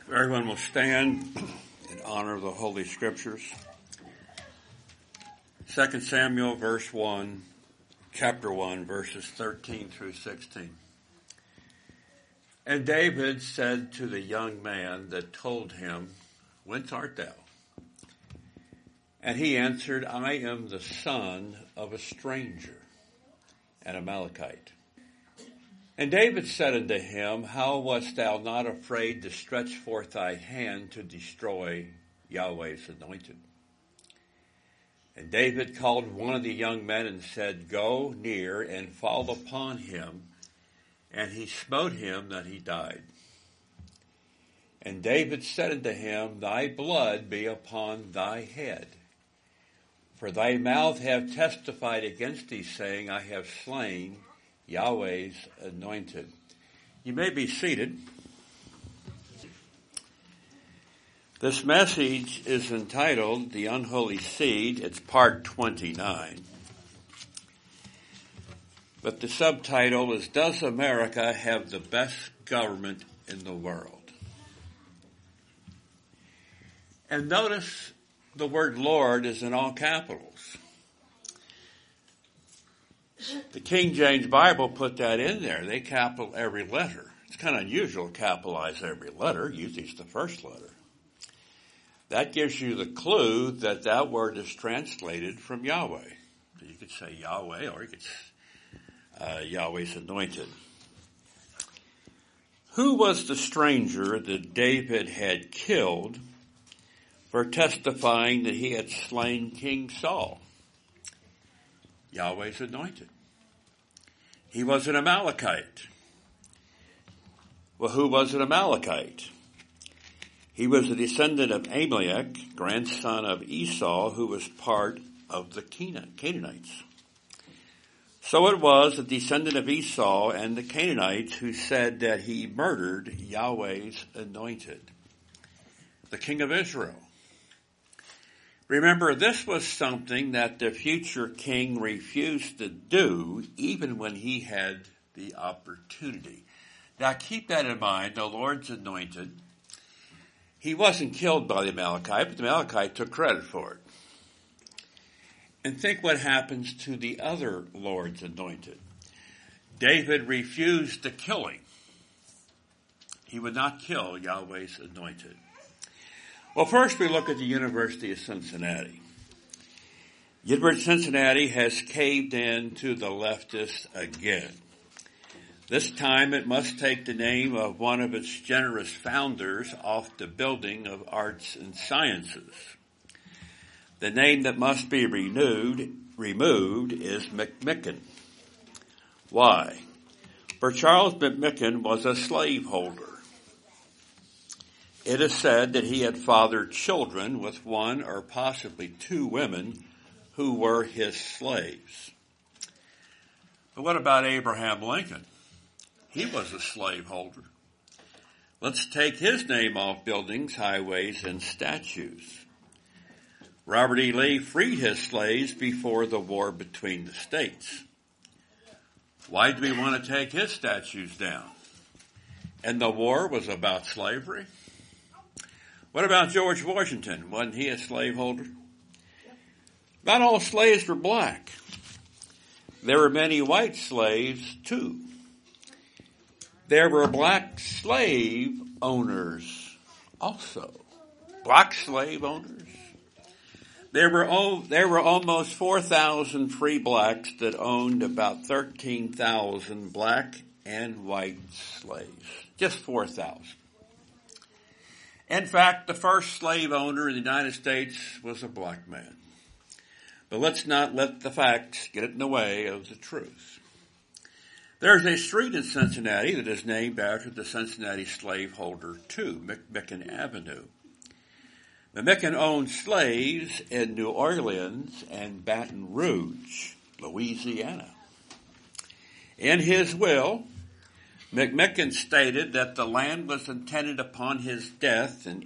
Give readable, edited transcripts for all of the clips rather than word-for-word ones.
Everyone will stand in honor of the Holy Scriptures. 2 Samuel chapter 1, verses 13 through 16. And David said to the young man that told him, "Whence art thou?" And he answered, "I am the son of a stranger, an Amalekite." And David said unto him, "How wast thou not afraid to stretch forth thy hand to destroy Yahweh's anointed?" And David called one of the young men and said, "Go near and fall upon him." And he smote him that he died. And David said unto him, "Thy blood be upon thy head. For thy mouth have testified against thee, saying, I have slain Yahweh's anointed." You may be seated. This message is entitled The Unholy Seed. It's part 29. But the subtitle is, Does America Have the Best Government in the World? And notice the word Lord is in all capitals. The King James Bible put that in there. They capital every letter. It's kind of unusual to capitalize every letter. Usually it's the first letter. That gives you the clue that that word is translated from Yahweh. You could say Yahweh, or you could say Yahweh's anointed. Who was the stranger that David had killed for testifying that he had slain King Saul? Yahweh's anointed. He was an Amalekite. Well, who was an Amalekite? He was a descendant of Amalek, grandson of Esau, who was part of the Canaanites. So it was a descendant of Esau and the Canaanites who said that he murdered Yahweh's anointed, the king of Israel. Remember, this was something that the future king refused to do even when he had the opportunity. Now keep that in mind, the Lord's anointed. He wasn't killed by the Amalekite, but the Amalekite took credit for it. And think what happens to the other Lord's anointed. David refused to kill him. He would not kill Yahweh's anointed. Well, first we look at the University of Cincinnati. University of Cincinnati has caved in to the leftists again. This time it must take the name of one of its generous founders off the building of arts and sciences. The name that must be removed is McMicken. Why? For Charles McMicken was a slaveholder. It is said that he had fathered children with one or possibly two women who were his slaves. But what about Abraham Lincoln? He was a slaveholder. Let's take his name off buildings, highways, and statues. Robert E. Lee freed his slaves before the war between the states. Why do we want to take his statues down? And the war was about slavery? What about George Washington? Wasn't he a slaveholder? Not all slaves were black. There were many white slaves too. There were black slave owners also. Black slave owners. There were almost 4,000 free blacks that owned about 13,000 black and white slaves. Just 4,000. In fact, the first slave owner in the United States was a black man. But let's not let the facts get in the way of the truth. There's a street in Cincinnati that is named after the Cincinnati slaveholder too, McMicken Avenue. McMicken owned slaves in New Orleans and Baton Rouge, Louisiana. In his will, McMicken stated that the land was intended upon his death in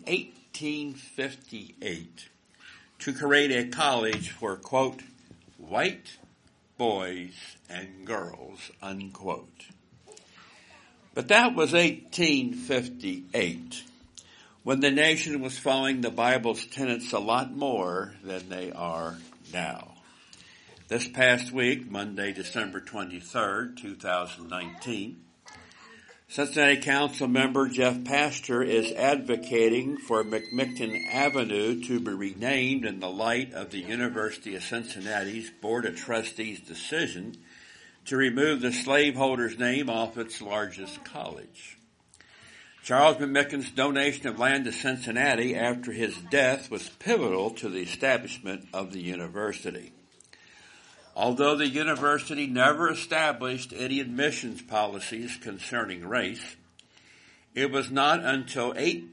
1858 to create a college for, quote, white boys and girls, unquote. But that was 1858. when the nation was following the Bible's tenets a lot more than they are now. This past week, Monday, December 23rd, 2019, Cincinnati Council member Jeff Pastor is advocating for McMicken Avenue to be renamed in the light of the University of Cincinnati's Board of Trustees' decision to remove the slaveholder's name off its largest college. Charles McMicken's donation of land to Cincinnati after his death was pivotal to the establishment of the university. Although the university never established any admissions policies concerning race, it was not until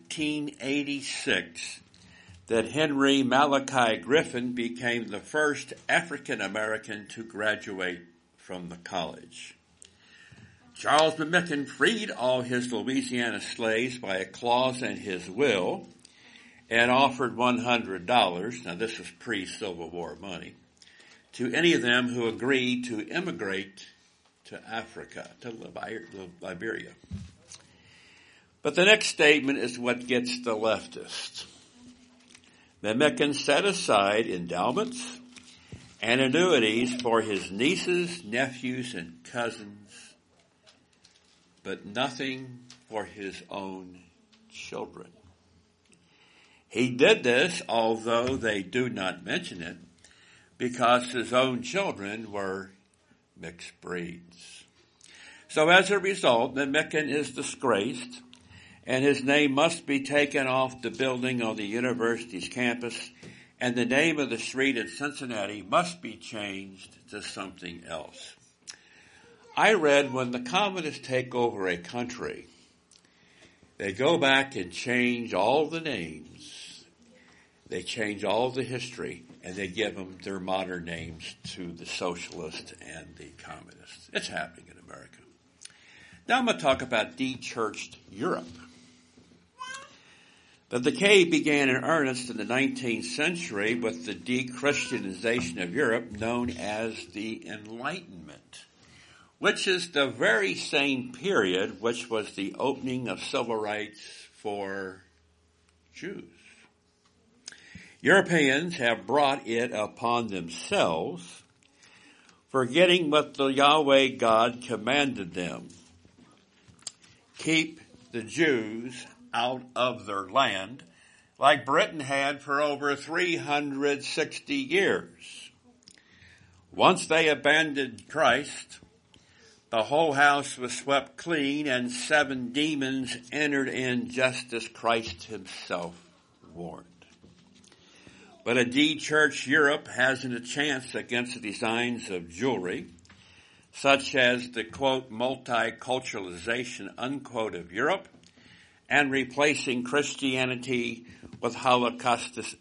1886 that Henry Malachi Griffin became the first African American to graduate from the college. Charles McMicken freed all his Louisiana slaves by a clause in his will and offered $100, now this was pre-Civil War money, to any of them who agreed to immigrate to Africa, to Liberia. But the next statement is what gets the leftists. McMicken set aside endowments and annuities for his nieces, nephews, and cousins, but nothing for his own children. He did this, although they do not mention it, because his own children were mixed breeds. So as a result, McMicken is disgraced, and his name must be taken off the building on the university's campus, and the name of the street in Cincinnati must be changed to something else. I read when the communists take over a country, they go back and change all the names. They change all the history, and they give them their modern names to the socialists and the communists. It's happening in America. Now I'm going to talk about de-churched Europe. The decay began in earnest in the 19th century with the de-Christianization of Europe known as the Enlightenment, which is the very same period which was the opening of civil rights for Jews. Europeans have brought it upon themselves, forgetting what the Yahweh God commanded them. Keep the Jews out of their land, like Britain had for over 360 years. Once they abandoned Christ, the whole house was swept clean, and 7 demons entered in just as Christ himself warned. But a de-churched Europe hasn't a chance against the designs of jewelry, such as the, quote, multiculturalization, unquote, of Europe, and replacing Christianity with Holocaustianity.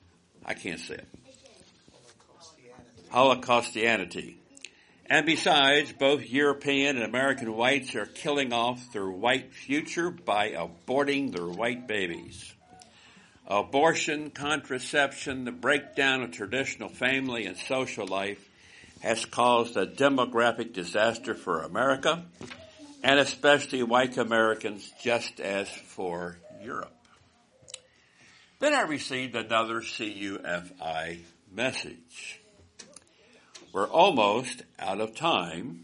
And besides, both European and American whites are killing off their white future by aborting their white babies. Abortion, contraception, the breakdown of traditional family and social life has caused a demographic disaster for America, and especially white Americans, just as for Europe. Then I received another CUFI message. We're almost out of time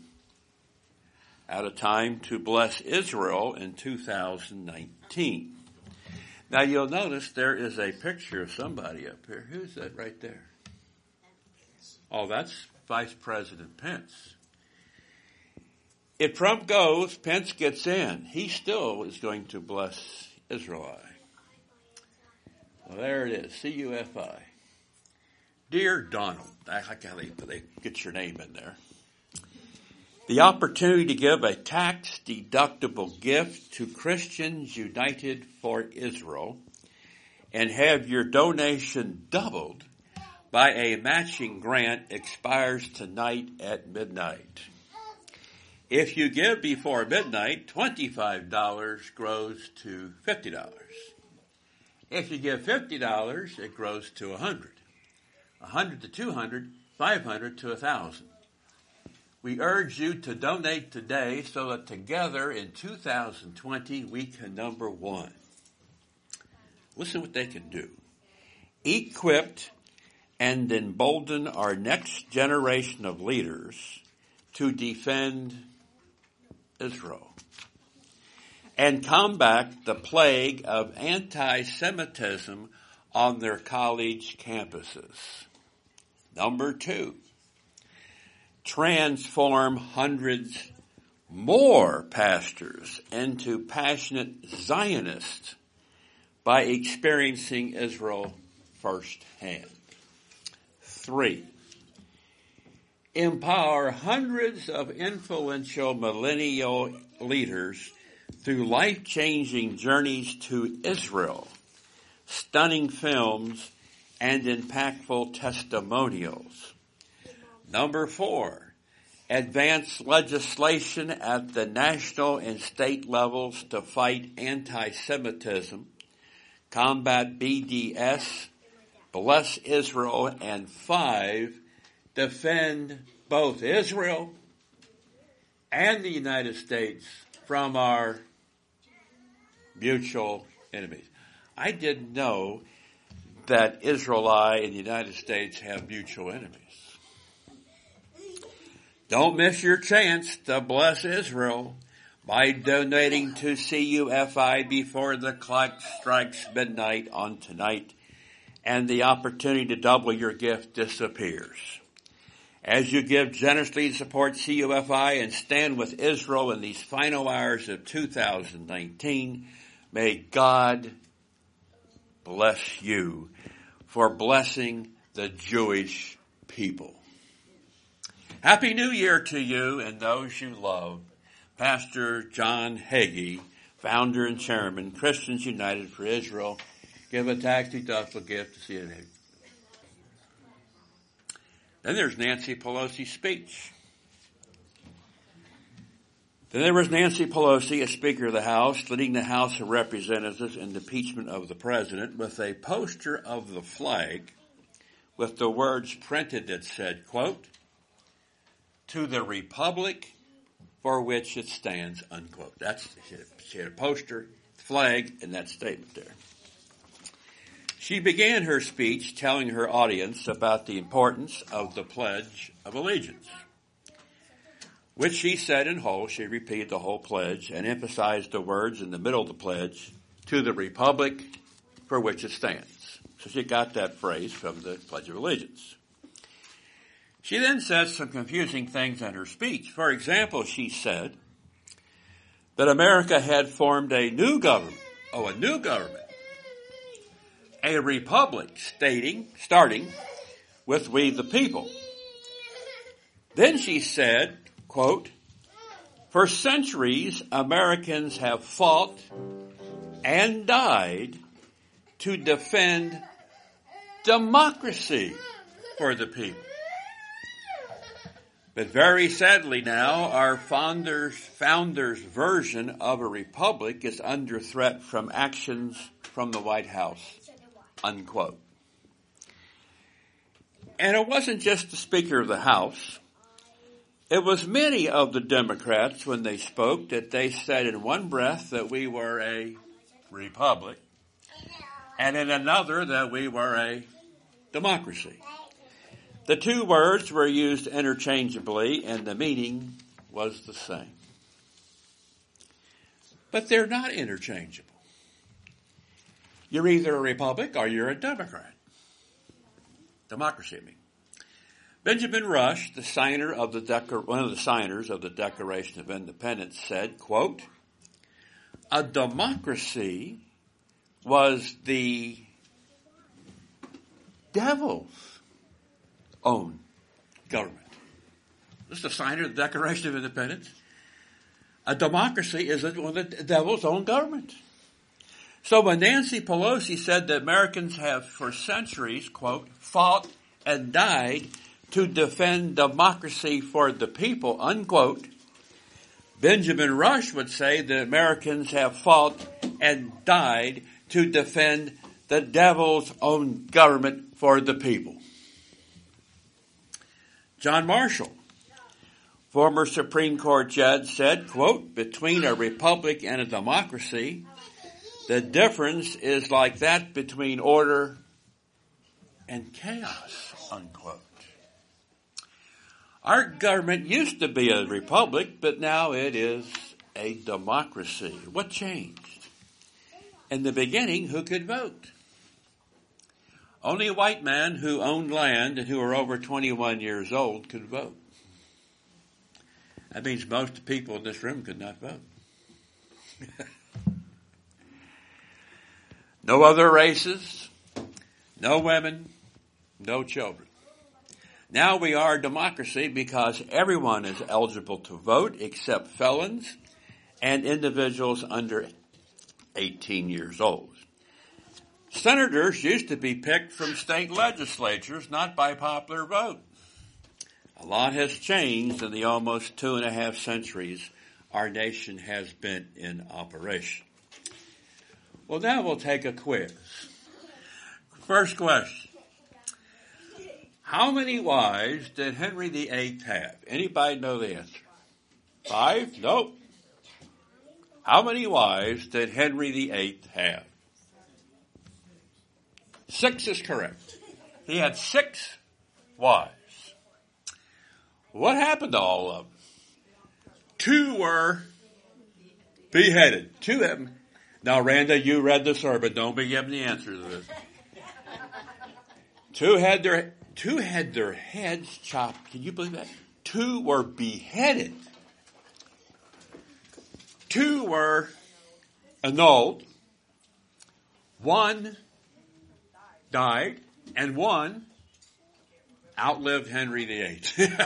to bless Israel in 2019. Now you'll notice there is a picture of somebody up here. Who's that right there? Oh, that's Vice President Pence. If Trump goes, Pence gets in. He still is going to bless Israel. Well, there it is, CUFI. Dear Donald, I can't they get your name in there. The opportunity to give a tax-deductible gift to Christians United for Israel and have your donation doubled by a matching grant expires tonight at midnight. If you give before midnight, $25 grows to $50. If you give $50, it grows to $100. $100 to $200, $500 to $1,000. We urge you to donate today so that together in 2020 we can number 1. Listen what they can do. Equipped and embolden our next generation of leaders to defend Israel and combat the plague of anti-Semitism on their college campuses. Number 2, transform hundreds more pastors into passionate Zionists by experiencing Israel firsthand. 3, empower hundreds of influential millennial leaders through life-changing journeys to Israel, stunning films, and impactful testimonials. Number 4, advance legislation at the national and state levels to fight anti-Semitism, combat BDS, bless Israel, and 5, defend both Israel and the United States from our mutual enemies. I didn't know that Israel and the United States have mutual enemies. Don't miss your chance to bless Israel by donating to CUFI before the clock strikes midnight on tonight and the opportunity to double your gift disappears. As you give generously to support CUFI and stand with Israel in these final hours of 2019, may God bless you for blessing the Jewish people. Happy New Year to you and those you love. Pastor John Hagee, founder and chairman, Christians United for Israel. Give a tax-deductible gift to CNN. Then there's Nancy Pelosi's speech. Then there was Nancy Pelosi, as Speaker of the House, leading the House of Representatives in the impeachment of the President with a poster of the flag with the words printed that said, quote, "To the Republic for which it stands," unquote. She had a poster, flag, and that statement there. She began her speech telling her audience about the importance of the Pledge of Allegiance, which she said in whole. She repeated the whole pledge and emphasized the words in the middle of the pledge, "To the Republic for which it stands." So she got that phrase from the Pledge of Allegiance. She then said some confusing things in her speech. For example, she said that America had formed a new government, a republic starting with "we the people." Then she said, quote, "For centuries, Americans have fought and died to defend democracy for the people. But very sadly now, our founders' version of a republic is under threat from actions from the White House," unquote. And it wasn't just the Speaker of the House. It was many of the Democrats, when they spoke, that they said in one breath that we were a republic, and in another that we were a democracy. The two words were used interchangeably, and the meaning was the same. But they're not interchangeable. You're either a republic or you're a Democrat. Democracy, I mean. Benjamin Rush, one of the signers of the Declaration of Independence, said, quote, "A democracy was the devil's own government." This is the signer of the Declaration of Independence. A democracy is the devil's own government. So when Nancy Pelosi said that Americans have for centuries, quote, "fought and died to defend democracy for the people," unquote, Benjamin Rush would say that Americans have fought and died to defend the devil's own government for the people. John Marshall, former Supreme Court judge, said, quote, "Between a republic and a democracy, The difference is like that between order and chaos, unquote. Our government used to be a republic, but now it is a democracy. What changed? In the beginning, who could vote? Only a white man who owned land and who were over 21 years old could vote. That means most people in this room could not vote. No other races, no women, no children. Now we are a democracy because everyone is eligible to vote except felons and individuals under 18 years old. Senators used to be picked from state legislatures, not by popular vote. A lot has changed in the almost 2.5 centuries our nation has been in operation. Well, now we'll take a quiz. First question. How many wives did Henry VIII have? Anybody know the answer? 5? Nope. How many wives did Henry VIII have? 6 is correct. He had 6 wives. What happened to all of them? 2 were beheaded. 2 of them. Now, Randa, you read the sermon. Don't be giving the answer to this. 2 had their heads chopped. Can you believe that? 2 were beheaded. 2 were annulled. 1 died, and 1 outlived Henry VIII.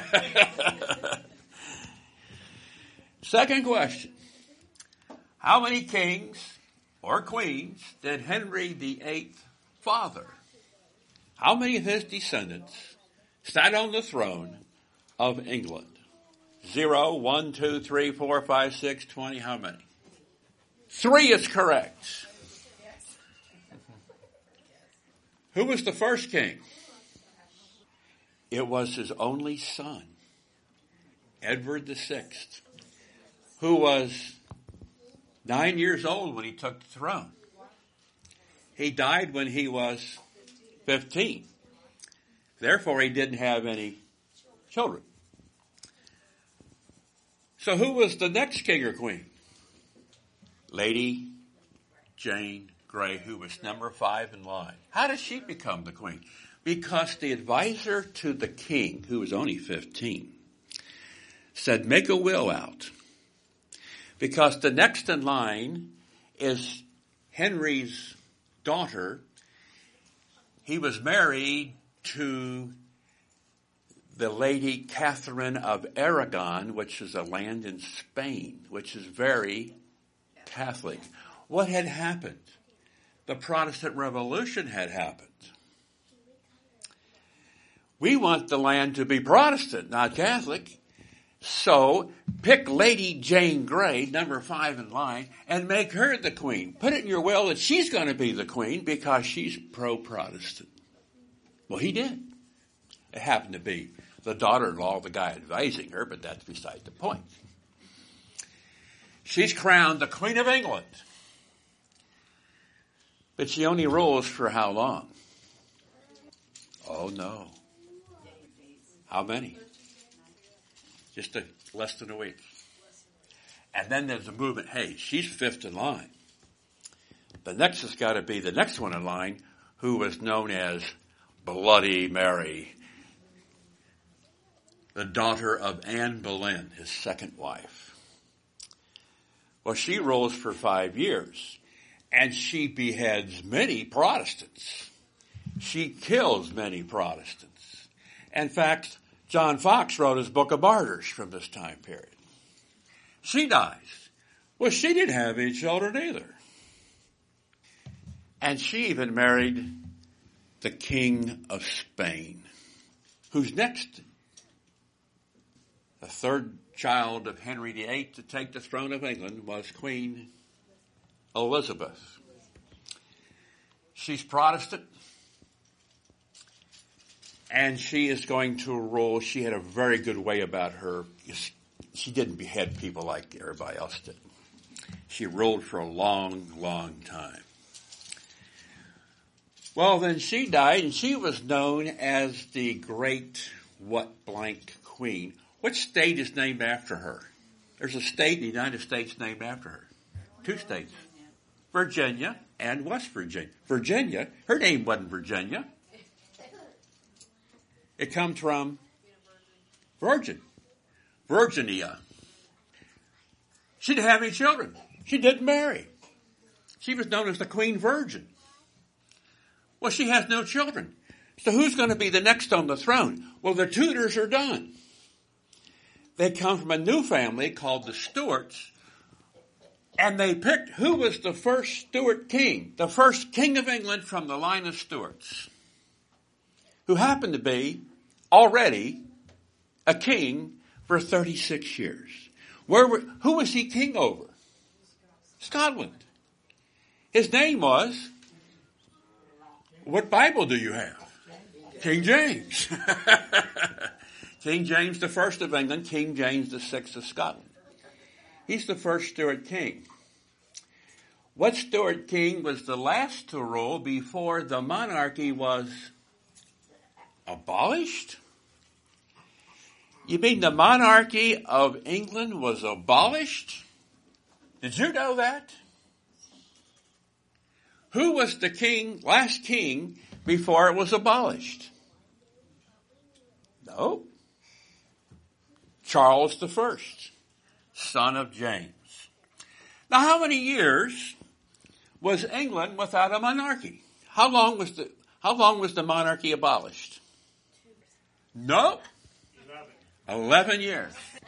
Second question. How many kings or queens did Henry VIII father? How many of his descendants sat on the throne of England? 0, 1, 2, 3, 4, 5, 6, 20. How many? 3 is correct. Who was the first king? It was his only son, Edward VI, who was 9 years old when he took the throne. He died when he was 15. Therefore, he didn't have any children. So who was the next king or queen? Lady Jane Grey, who was number 5 in line. How did she become the queen? Because the advisor to the king, who was only 15, said, make a will out. Because the next in line is Henry's daughter. He was married to the Lady Catherine of Aragon, which is a land in Spain, which is very Catholic. What had happened? The Protestant Revolution had happened. We want the land to be Protestant, not Catholic. So pick Lady Jane Grey, number 5 in line, and make her the queen. Put it in your will that she's going to be the queen because she's pro-Protestant. Well, he did. It happened to be the daughter-in-law of the guy advising her, but that's beside the point. She's crowned the Queen of England. But she only rules for how long? Oh, no. How many? Just less than a week. And then there's the movement. Hey, she's 5th in line. The next has got to be the next one in line, who was known as Bloody Mary, the daughter of Anne Boleyn, his second wife. Well, she rules for 5 years, and she beheads many Protestants. She kills many Protestants. In fact, John Fox wrote his Book of Martyrs from this time period. She dies. Well, she didn't have any children either. And she even married the King of Spain. Who's next? The third child of Henry VIII to take the throne of England was Queen Elizabeth. She's Protestant. And she is going to rule. She had a very good way about her. She didn't behead people like everybody else did. She ruled for a long, long time. Well, then she died, and she was known as the Great What Blank Queen. What state is named after her? There's a state in the United States named after her. 2 states. Virginia and West Virginia. Virginia, her name wasn't Virginia. It comes from virgin. Virginia. She didn't have any children. She didn't marry. She was known as the Queen Virgin. Well, she has no children. So who's going to be the next on the throne? Well, the Tudors are done. They come from a new family called the Stuarts, and they picked who was the first Stuart king, the first king of England from the line of Stuarts, who happened to be already a king for 36 years. Who was he king over? Scotland. His name was, what Bible do you have? King James. King James the First of England, King James the Sixth of Scotland. He's the first Stuart king. What Stuart king was the last to rule before the monarchy was abolished? You mean the monarchy of England was abolished? Did you know that? Who was the last king before it was abolished? No. Charles I, son of James. Now, how many years was England without a monarchy? How long was the monarchy abolished? No. 11 years.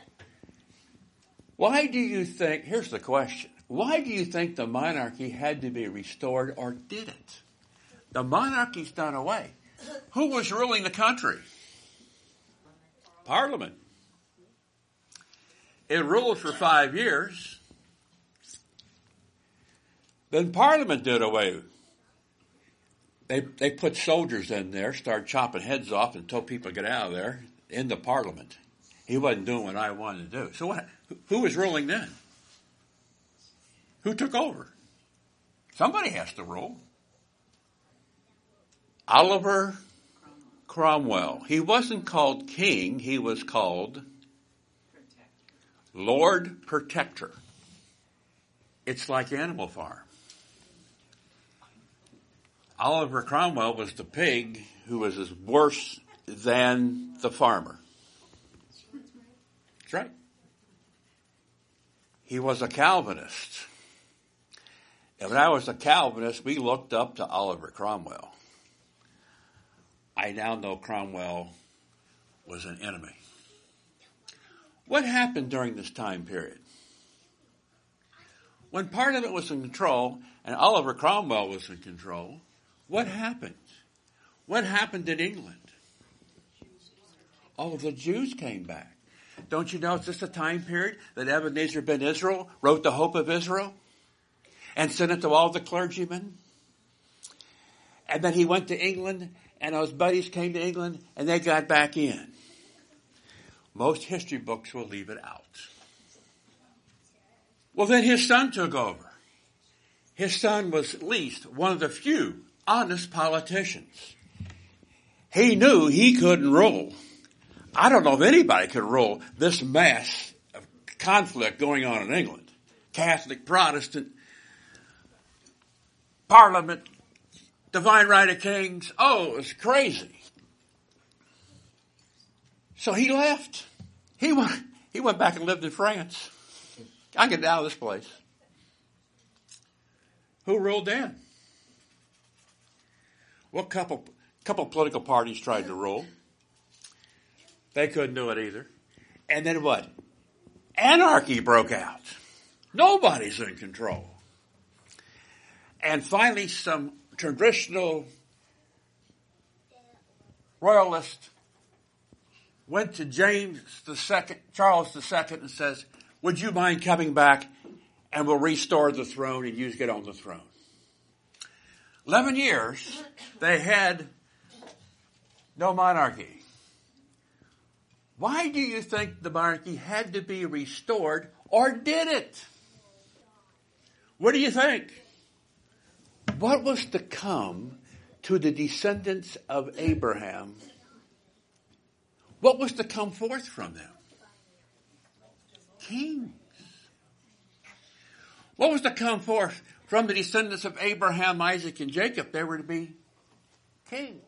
Why do you think, here's the question, why do you think the monarchy had to be restored, or did it? The monarchy's done away. Who was ruling the country? Parliament. It ruled for 5 years. Then Parliament did away. They put soldiers in there, started chopping heads off and told people to get out of there in the Parliament. He wasn't doing what I wanted to do. So who was ruling then? Who took over? Somebody has to rule. Oliver Cromwell. He wasn't called king. He was called Lord Protector. It's like Animal Farm. Oliver Cromwell was the pig who was as worse than the farmer. That's right. He was a Calvinist. And when I was a Calvinist, we looked up to Oliver Cromwell. I now know Cromwell was an enemy. What happened during this time period? When Parliament was in control and Oliver Cromwell was in control, what happened? What happened in England? All of the Jews came back. Don't you know it's just a time period that Ebenezer ben Israel wrote the Hope of Israel and sent it to all the clergymen? And then he went to England and those buddies came to England and they got back in. Most history books will leave it out. Well, then his son took over. His son was at least one of the few honest politicians. He knew he couldn't rule. I don't know if anybody could rule this mass of conflict going on in England. Catholic, Protestant, Parliament, divine right of kings. Oh, it was crazy. So he left. He went back and lived in France. I can get out of this place. Who ruled then? Well, a couple political parties tried to rule. They couldn't do it either. And then what? Anarchy broke out. Nobody's in control. And finally, some traditional royalist went to Charles II, and says, would you mind coming back and we'll restore the throne and you get on the throne? 11 years, they had no monarchy. Why do you think the monarchy had to be restored, or did it? What do you think? What was to come to the descendants of Abraham? What was to come forth from them? Kings. What was to come forth from the descendants of Abraham, Isaac, and Jacob? They were to be kings.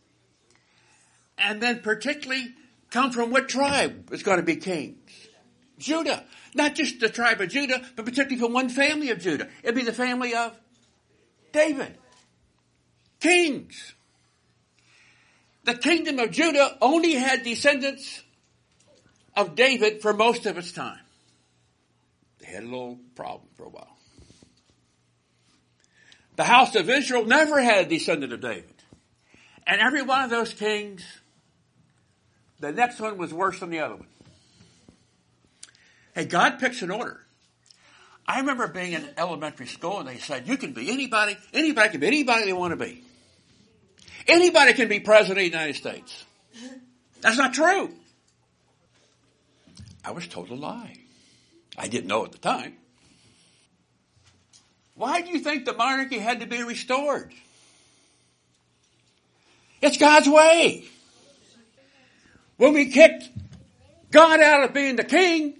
And then particularly come from what tribe is going to be kings? Judah. Not just the tribe of Judah, but particularly from one family of Judah. It'd be the family of David. Kings. The kingdom of Judah only had descendants of David for most of its time. They had a little problem for a while. The house of Israel never had a descendant of David. And every one of those kings, the next one was worse than the other one. Hey, God picks an order. I remember being in elementary school and they said, you can be anybody can be anybody they want to be. Anybody can be president of the United States. That's not true. I was told a lie. I didn't know at the time. Why do you think the monarchy had to be restored? It's God's way. When we kicked God out of being the king,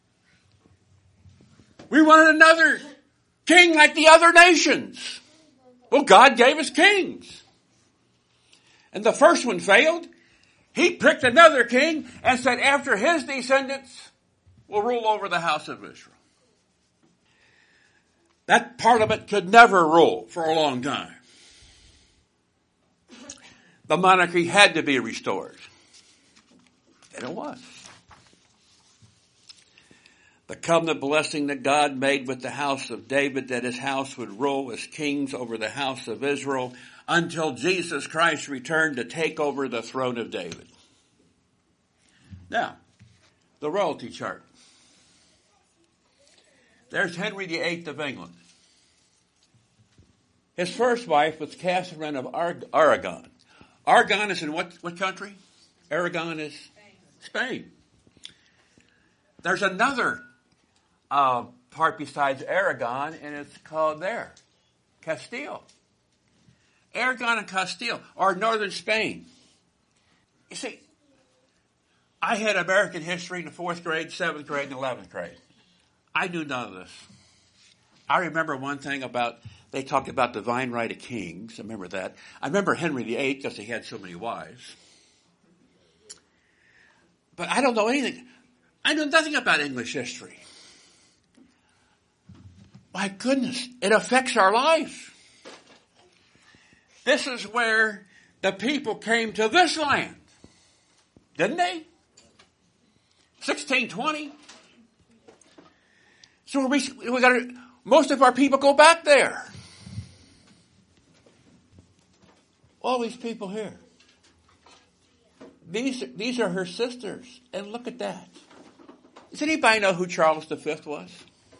we wanted another king like the other nations. Well, God gave us kings. And the first one failed. He picked another king and said after his descendants will rule over the house of Israel. That parliament could never rule for a long time. The monarchy had to be restored. And it was. The covenant blessing that God made with the house of David, that his house would rule as kings over the house of Israel until Jesus Christ returned to take over the throne of David. Now, the royalty chart. There's Henry VIII of England. His first wife was Catherine of Aragon. Aragon is in what country? Aragon is Spain. There's another part besides Aragon, and it's called there, Castile. Aragon and Castile are northern Spain. You see, I had American history in the 4th grade, 7th grade, and 11th grade. I knew none of this. I remember one thing they talked about divine right of kings. I remember that. I remember Henry VIII because he had so many wives. But I don't know anything. I know nothing about English history. My goodness, it affects our life. This is where the people came to this land. Didn't they? 1620. So we got most of our people go back there. All these people here. These are her sisters. And look at that. Does anybody know who Charles V was?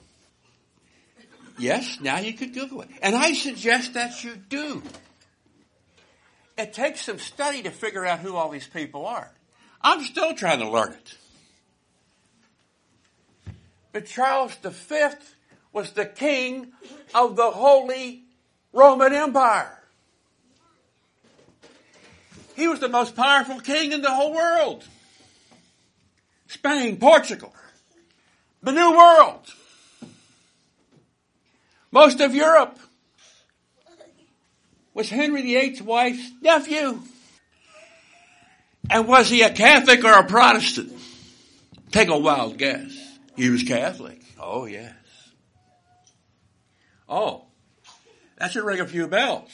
Yes, now you could Google it. And I suggest that you do. It takes some study to figure out who all these people are. I'm still trying to learn it. But Charles V was the king of the Holy Roman Empire. He was the most powerful king in the whole world. Spain, Portugal, the New World, most of Europe was Henry VIII's wife's nephew. And was he a Catholic or a Protestant? Take a wild guess. He was Catholic. Oh, yes. Oh, that should ring a few bells.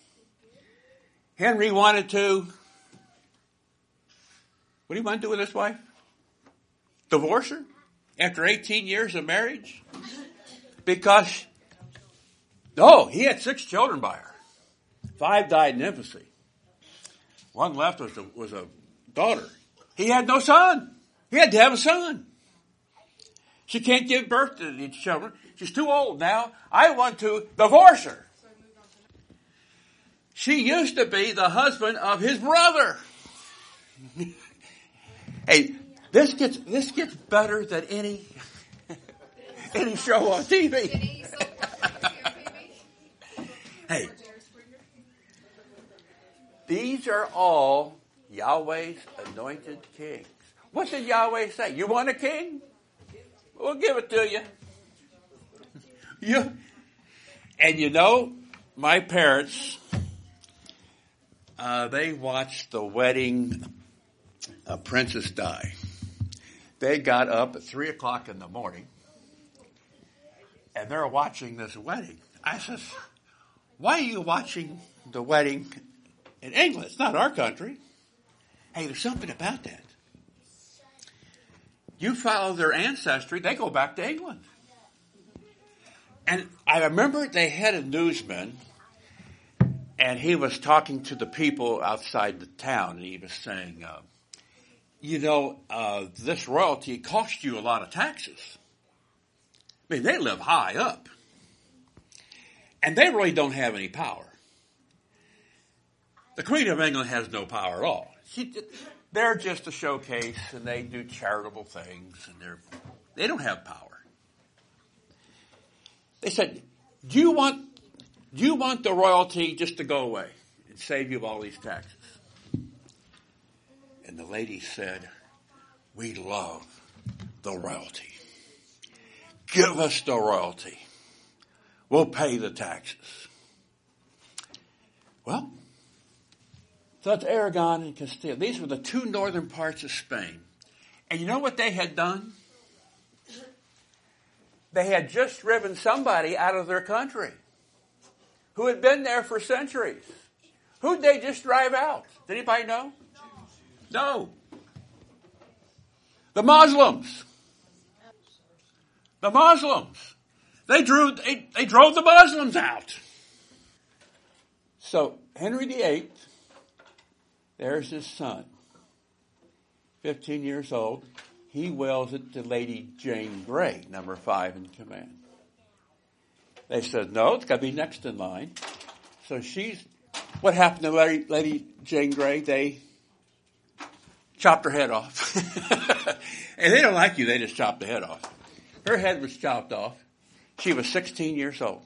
Henry wanted to, what do you want to do with his wife? Divorce her after 18 years of marriage? Because, he had 6 children by her. 5 died in infancy. One left was a daughter. He had no son. He had to have a son. She can't give birth to these children. She's too old now. I want to divorce her. She used to be the husband of his brother. Hey, this gets better than any show on TV. These are all Yahweh's anointed kings. What did Yahweh say? You want a king? We'll give it to you. And you know, my parents, they watched the wedding of Princess Di. They got up at 3 o'clock in the morning, and they're watching this wedding. I says, why are you watching the wedding in England? It's not our country. Hey, there's something about that. You follow their ancestry, they go back to England. And I remember they had a newsman, and he was talking to the people outside the town, and he was saying, this royalty costs you a lot of taxes. I mean, they live high up. And they really don't have any power. The Queen of England has no power at all. They're just a showcase, and they do charitable things, and they don't have power. They said, do you want the royalty just to go away and save you all these taxes? And the lady said, we love the royalty. Give us the royalty. We'll pay the taxes. Well, so it's Aragon and Castile. These were the two northern parts of Spain. And you know what they had done? They had just driven somebody out of their country who had been there for centuries. Who'd they just drive out? Did anybody know? No. The Muslims. The Muslims. They drove the Muslims out. So Henry VIII, there's his son, 15 years old. He wills it to Lady Jane Grey, number 5 in command. They said, no, it's got to be next in line. So what happened to Lady Jane Grey? They chopped her head off. And they don't like you, they just chopped the head off. Her head was chopped off. She was 16 years old.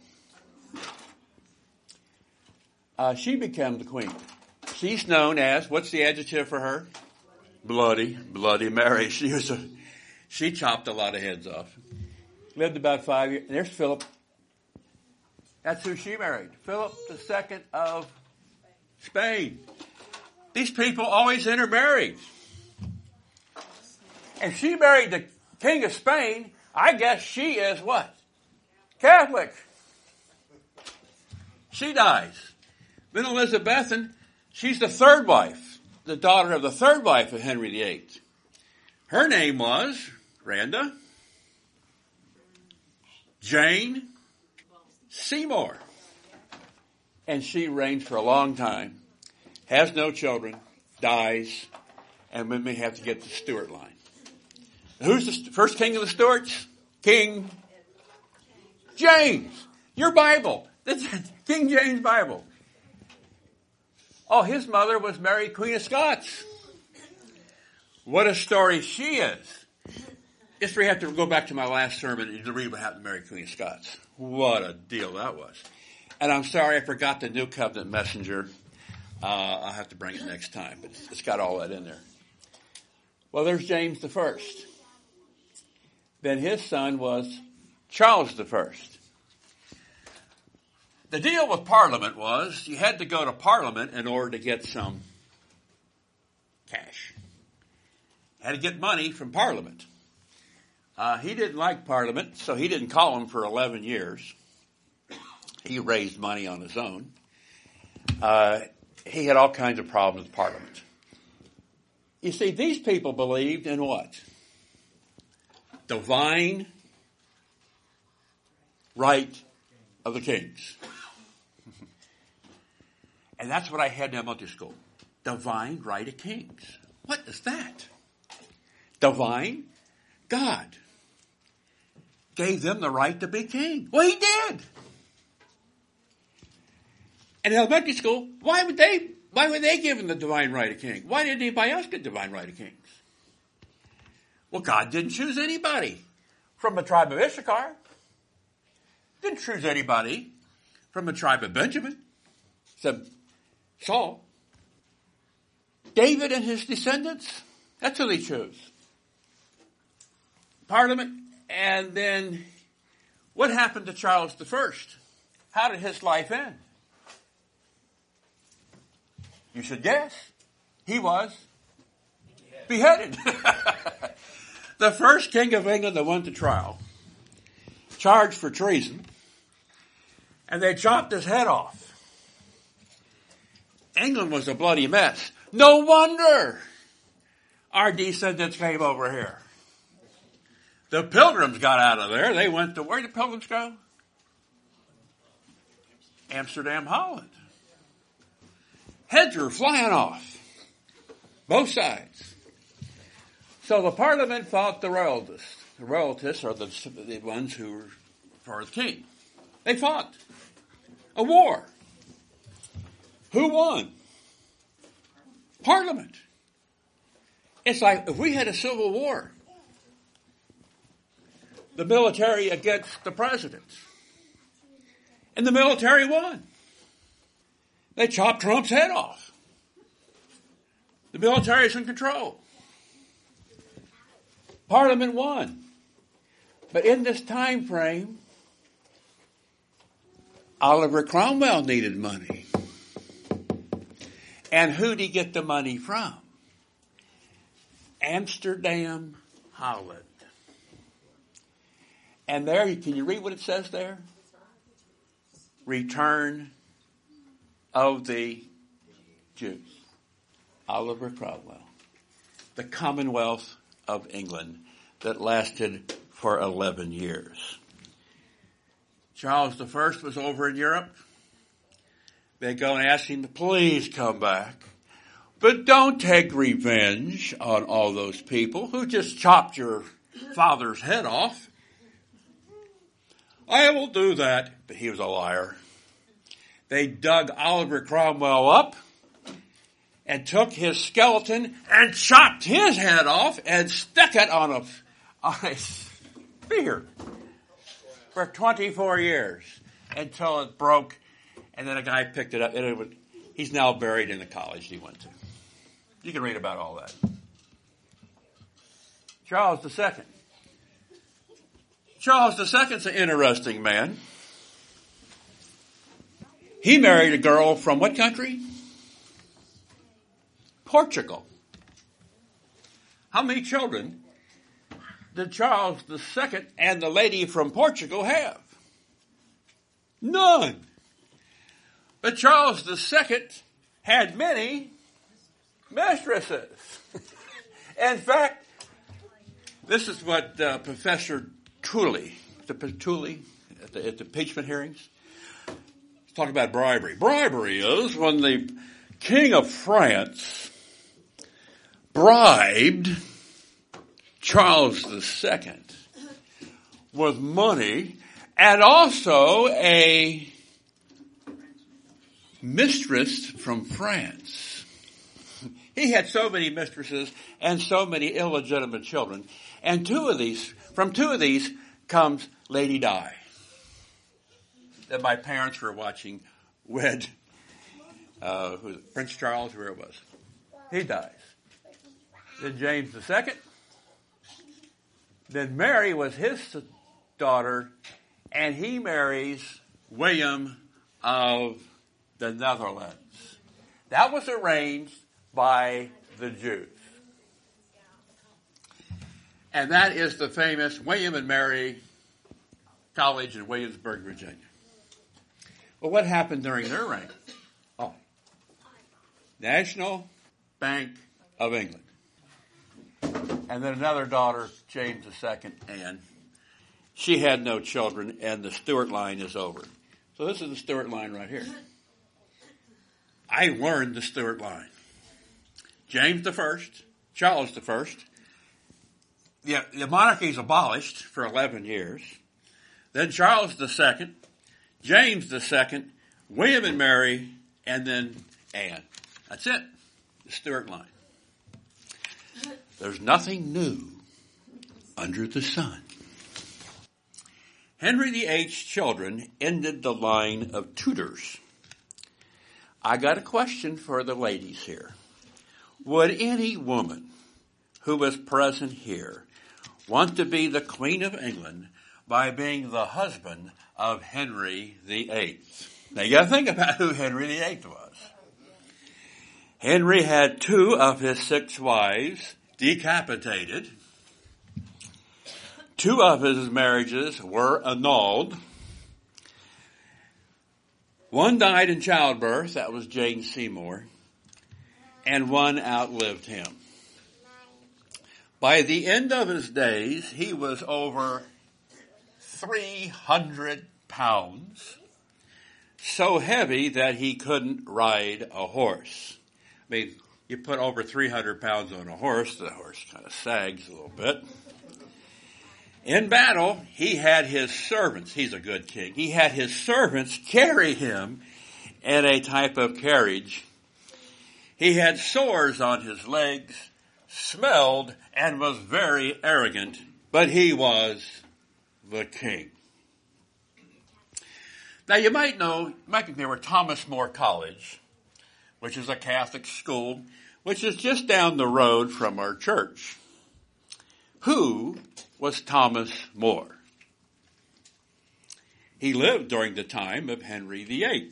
She became the queen. She's known as, what's the adjective for her? Bloody Mary. She chopped a lot of heads off. Lived about 5 years. And there's Philip. That's who she married. Philip II of Spain. These people always intermarried. And she married the King of Spain. I guess she is what? Catholic. She dies. Then Elizabethan, she's the third wife, the daughter of the third wife of Henry VIII. Her name was, Randa, Jane Seymour. And she reigned for a long time, has no children, dies, and we may have to get the Stuart line. Who's the first king of the Stuarts? King James. Your Bible. That's King James Bible. Oh, his mother was Mary, Queen of Scots. What a story she is. Just we have to go back to my last sermon to read what happened to Mary, Queen of Scots. What a deal that was. And I'm sorry I forgot the New Covenant Messenger. I'll have to bring it next time, but it's got all that in there. Well, there's James the First. Then his son was Charles the First. The deal with Parliament was you had to go to Parliament in order to get some cash. Had to get money from Parliament. He didn't like Parliament, so he didn't call him for 11 years. He raised money on his own. He had all kinds of problems with Parliament. You see, these people believed in what? Divine right of the kings. And that's what I had in elementary school. Divine right of kings. What is that? Divine God gave them the right to be king. Well, he did. And in elementary school, why were they given the divine right of king? Why did anybody else get divine right of kings? Well, God didn't choose anybody from the tribe of Issachar. Didn't choose anybody from the tribe of Benjamin, except Saul. David and his descendants, that's who they choose. Parliament, and then what happened to Charles I? How did his life end? You should guess. He was beheaded. The first king of England that went to trial, charged for treason, and they chopped his head off. England was a bloody mess. No wonder our descendants came over here. The Pilgrims got out of there. They went to, where did the Pilgrims go? Amsterdam, Holland. Heads were flying off. Both sides. So the Parliament fought the royalists. The royalists are the ones who were for the king. They fought a war. Who won? Parliament. It's like if we had a civil war. The military against the president. And the military won. They chopped Trump's head off. The military is in control. Parliament won. But in this time frame, Oliver Cromwell needed money. And who did he get the money from? Amsterdam, Holland. And there, can you read what it says there? Return of the Jews. Oliver Cromwell. The Commonwealth of England that lasted for 11 years. Charles I was over in Europe. They go and ask him to please come back. But don't take revenge on all those people who just chopped your father's head off. I will do that. But he was a liar. They dug Oliver Cromwell up and took his skeleton and chopped his head off and stuck it on a spear for 24 years until it broke. And then a guy picked it up. And he's now buried in the college he went to. You can read about all that. Charles II. Charles II's an interesting man. He married a girl from what country? Portugal. How many children did Charles II and the lady from Portugal have? None. But Charles II had many mistresses. In fact, this is what Professor Tully at the impeachment hearings, talking about bribery. Bribery is when the King of France bribed Charles II with money and also a mistress from France. He had so many mistresses and so many illegitimate children. And from two of these comes Lady Di, that my parents were watching wed Prince Charles, where it was. He dies. Then James II. Then Mary was his daughter, and he marries William of the Netherlands. That was arranged by the Jews. And that is the famous William and Mary College in Williamsburg, Virginia. Well, what happened during their reign? Oh, National Bank of England. And then another daughter, James II, Anne. She had no children, and the Stuart line is over. So this is the Stuart line right here. I learned the Stuart line. James I, Charles I. The monarchy is abolished for 11 years. Then Charles II, James II, William and Mary, and then Anne. That's it. The Stuart line. There's nothing new under the sun. Henry VIII's children ended the line of Tudors. I got a question for the ladies here. Would any woman who was present here want to be the Queen of England by being the husband of Henry VIII? Now you got to think about who Henry VIII was. Henry had 2 of his 6 wives decapitated. 2 of his marriages were annulled. 1 died in childbirth, that was Jane Seymour, and 1 outlived him. By the end of his days, he was over 300 pounds, so heavy that he couldn't ride a horse. I mean, you put over 300 pounds on a horse, the horse kind of sags a little bit. In battle, he had his servants, he's a good king, he had his servants carry him in a type of carriage. He had sores on his legs, smelled, and was very arrogant, but he was the king. Now you might think there were Thomas More College, which is a Catholic school, which is just down the road from our church. Who was Thomas More? He lived during the time of Henry VIII.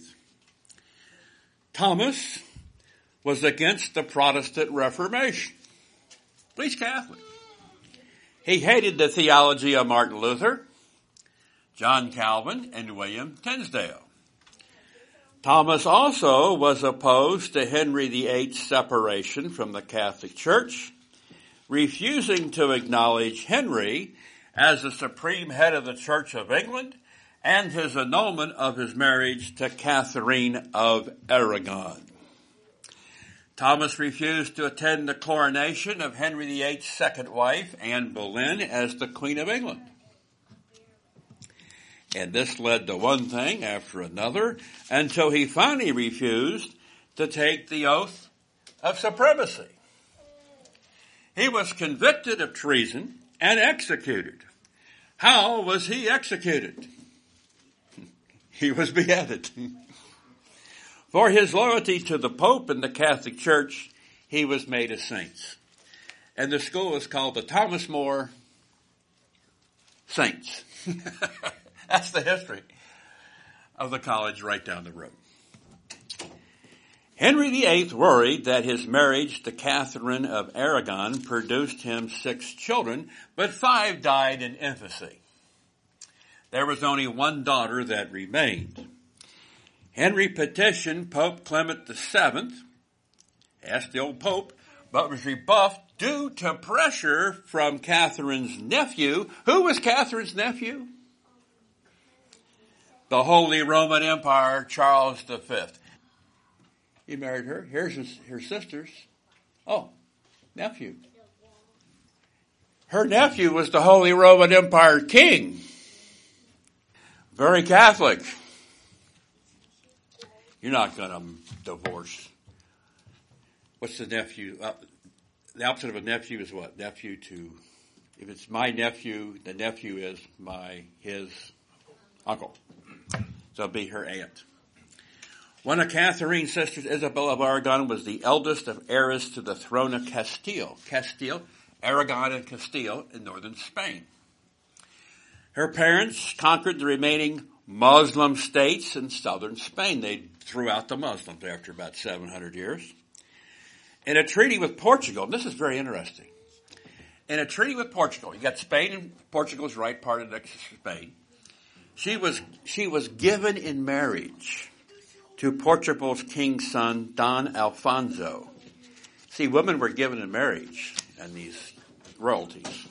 Thomas was against the Protestant Reformation. He's Catholic. He hated the theology of Martin Luther, John Calvin, and William Tyndale. Thomas also was opposed to Henry VIII's separation from the Catholic Church, refusing to acknowledge Henry as the supreme head of the Church of England and his annulment of his marriage to Catherine of Aragon. Thomas refused to attend the coronation of Henry VIII's second wife, Anne Boleyn, as the Queen of England. And this led to one thing after another until he finally refused to take the oath of supremacy. He was convicted of treason and executed. How was he executed? He was beheaded. For his loyalty to the Pope and the Catholic Church, he was made a saint. And the school is called the Thomas More Saints. That's the history of the college right down the road. Henry VIII worried that his marriage to Catherine of Aragon produced him 6 children, but 5 died in infancy. There was only 1 daughter that remained. Henry petitioned Pope Clement VII, asked the old Pope, but was rebuffed due to pressure from Catherine's nephew. Who was Catherine's nephew? The Holy Roman Empire, Charles V. He married her. Here's her sisters. Oh, nephew. Her nephew was the Holy Roman Empire king. Very Catholic. You're not going to divorce. What's the nephew? The opposite of a nephew is what? Nephew to, if it's my nephew, the nephew is his uncle. So it'll be her aunt. One of Catherine's sisters, Isabella of Aragon, was the eldest of heirs to the throne of Castile. Aragon and Castile in northern Spain. Her parents conquered the remaining Muslim states in southern Spain. They threw out the Muslims after about 700 years. In a treaty with Portugal, and this is very interesting. In a treaty with Portugal, you got Spain, and Portugal's right part of next to Spain. She was given in marriage to Portugal's king's son, Don Alfonso. See, women were given in marriage and these royalties.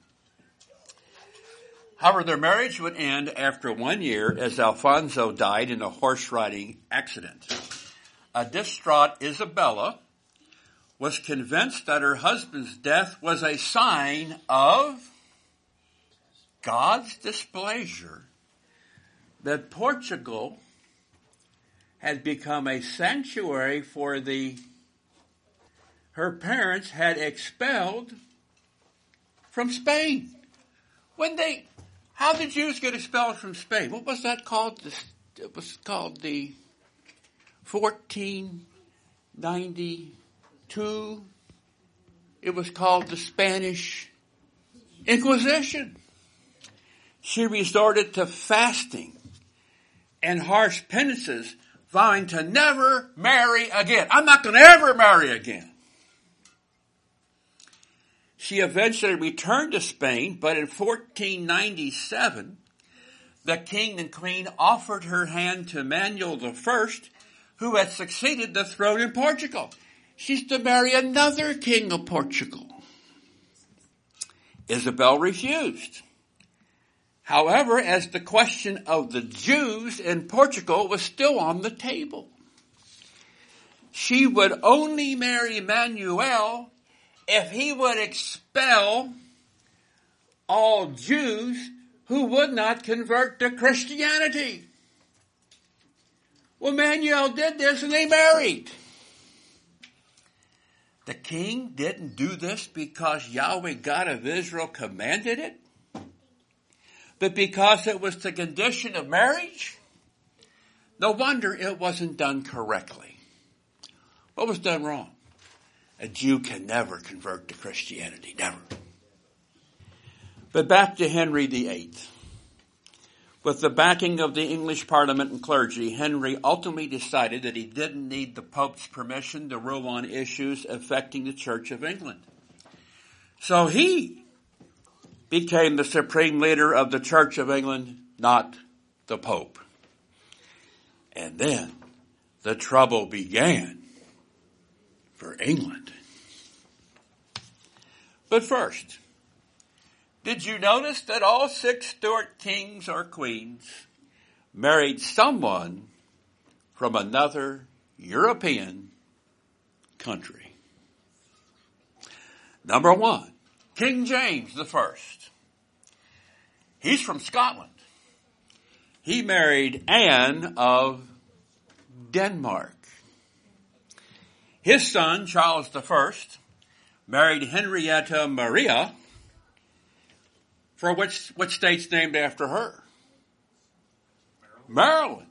However, their marriage would end after 1 year as Alfonso died in a horse riding accident. A distraught Isabella was convinced that her husband's death was a sign of God's displeasure, that Portugal had become a sanctuary for her parents had expelled from Spain. How did Jews get expelled from Spain? What was that called? It was called the 1492 It was called the Spanish Inquisition. She resorted to fasting and harsh penances, vowing to never marry again. I'm not going to ever marry again. She eventually returned to Spain, but in 1497, the king and queen offered her hand to Manuel I, who had succeeded the throne in Portugal. She's to marry another king of Portugal. Isabel refused. However, as the question of the Jews in Portugal was still on the table, she would only marry Manuel if he would expel all Jews who would not convert to Christianity. Well, Manuel did this and they married. The king didn't do this because Yahweh God of Israel commanded it, but because it was the condition of marriage. No wonder it wasn't done correctly. What was done wrong? A Jew can never convert to Christianity, never. But back to Henry VIII. With the backing of the English Parliament and clergy, Henry ultimately decided that he didn't need the Pope's permission to rule on issues affecting the Church of England. So he became the supreme leader of the Church of England, not the Pope. And then the trouble began for England. But first, did you notice that all 6 Stuart kings or queens married someone from another European country? Number 1, King James I. He's from Scotland. He married Anne of Denmark. His son, Charles I, married Henrietta Maria, for which state's named after her? Maryland.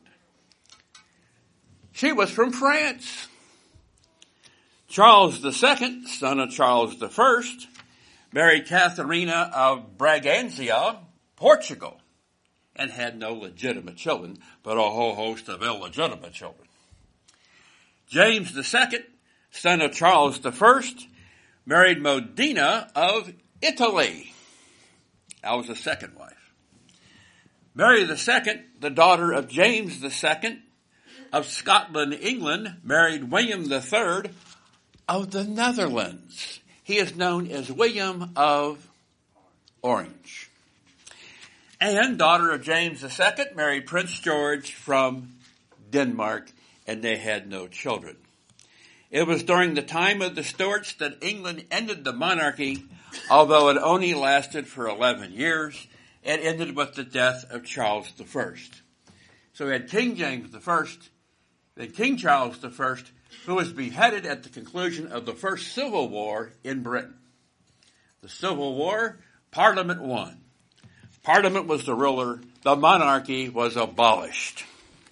She was from France. Charles II, son of Charles I, married Catharina of Braganza, Portugal, and had no legitimate children, but a whole host of illegitimate children. James II, son of Charles I, married Modena of Italy. That was the second wife. Mary II, the daughter of James II of Scotland, England, married William III of the Netherlands. He is known as William of Orange. Anne, daughter of James II, married Prince George from Denmark, and they had no children. It was during the time of the Stuarts that England ended the monarchy, although it only lasted for 11 years. It ended with the death of Charles I. So we had King James I, then King Charles I, who was beheaded at the conclusion of the First Civil War in Britain. The Civil War, Parliament won. Parliament was the ruler. The monarchy was abolished.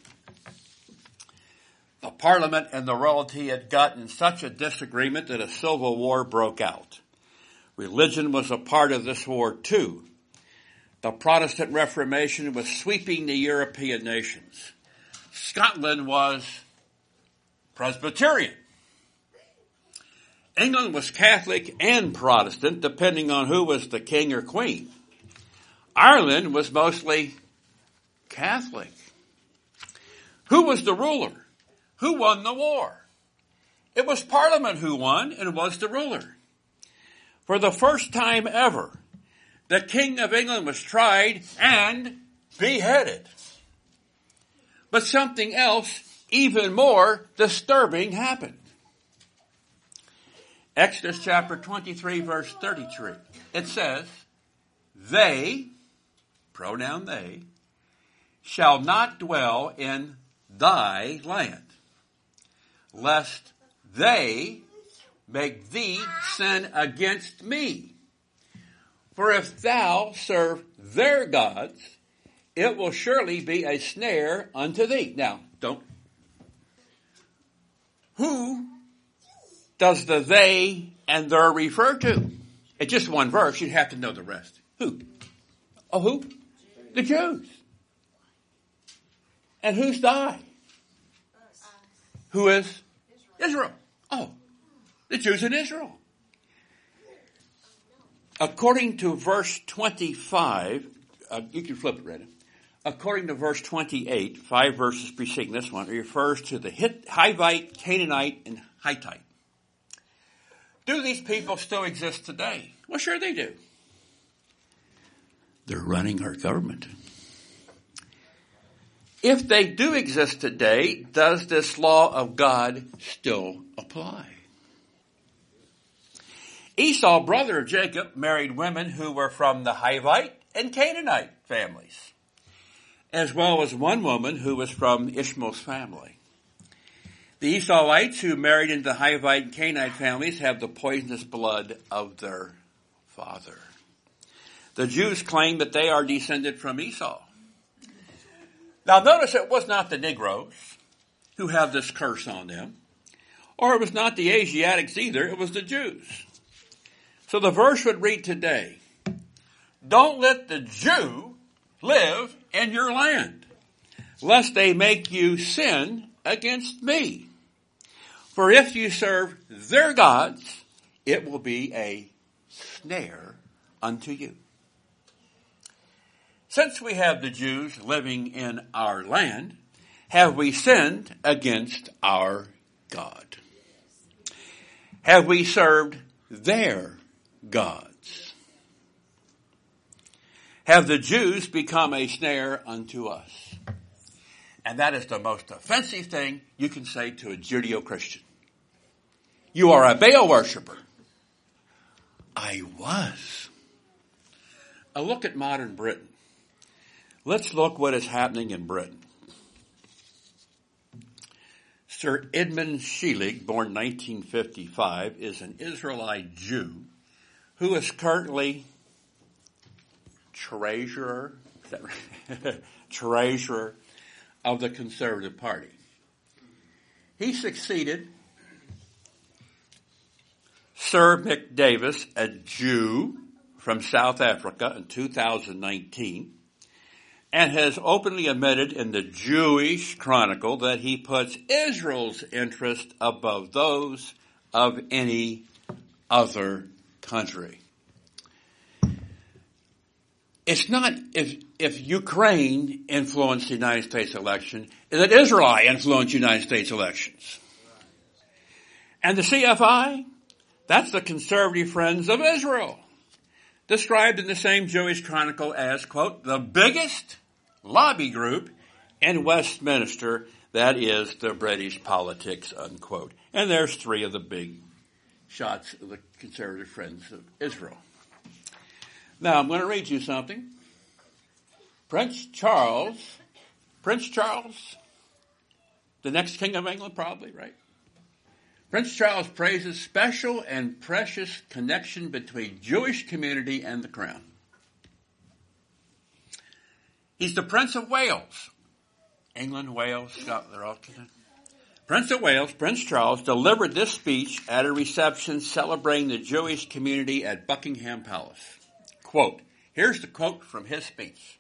The Parliament and the royalty had gotten such a disagreement that a civil war broke out. Religion was a part of this war too. The Protestant Reformation was sweeping the European nations. Scotland was Presbyterian. England was Catholic and Protestant, depending on who was the king or queen. Ireland was mostly Catholic. Who was the ruler? Who won the war? It was Parliament who won and was the ruler. For the first time ever, the King of England was tried and beheaded. But something else even more disturbing happened. Exodus chapter 23, verse 33. It says, they, pronoun they, shall not dwell in thy land, lest they make thee sin against me. For if thou serve their gods, it will surely be a snare unto thee. Now, who does the they And they're referred to. It's just one verse. You'd have to know the rest. Who? Oh, who? The Jews. And who's die? Who is? Israel. Oh, the Jews in Israel. According to verse 25, you can flip it, Rita. According to verse 28, 5 verses preceding this one, it refers to the Hivite, Canaanite, and Hittite. Do these people still exist today? Well, sure they do. They're running our government. If they do exist today, does this law of God still apply? Esau, brother of Jacob, married women who were from the Hivite and Canaanite families, as well as one woman who was from Ishmael's family. The Esauites who married into the Hivite and Canaanite families have the poisonous blood of their father. The Jews claim that they are descended from Esau. Now notice it was not the Negroes who have this curse on them, or it was not the Asiatics either, it was the Jews. So the verse would read today, don't let the Jew live in your land, lest they make you sin against me. For if you serve their gods, it will be a snare unto you. Since we have the Jews living in our land, have we sinned against our God? Have we served their gods? Have the Jews become a snare unto us? And that is the most offensive thing you can say to a Judeo-Christian. You are a Baal worshiper. I was. A look at modern Britain. Let's look what is happening in Britain. Sir Edmund Shelig, born 1955, is an Israelite Jew who is currently treasurer of the Conservative Party. He succeeded Sir Mick Davis, a Jew from South Africa, in 2019, and has openly admitted in the Jewish Chronicle that he puts Israel's interest above those of any other country. It's not if Ukraine influenced the United States election, is that Israel influenced United States elections. And the CFI, that's the Conservative Friends of Israel, described in the same Jewish Chronicle as, quote, the biggest lobby group in Westminster, that is the British politics, unquote. And there's 3 of the big shots of the Conservative Friends of Israel. Now, I'm going to read you something. Prince Charles, the next King of England probably, right? Prince Charles praises special and precious connection between Jewish community and the crown. He's the Prince of Wales. England, Wales, Scotland, they're all connected. Prince of Wales, Prince Charles, delivered this speech at a reception celebrating the Jewish community at Buckingham Palace. Quote, here's the quote from his speech.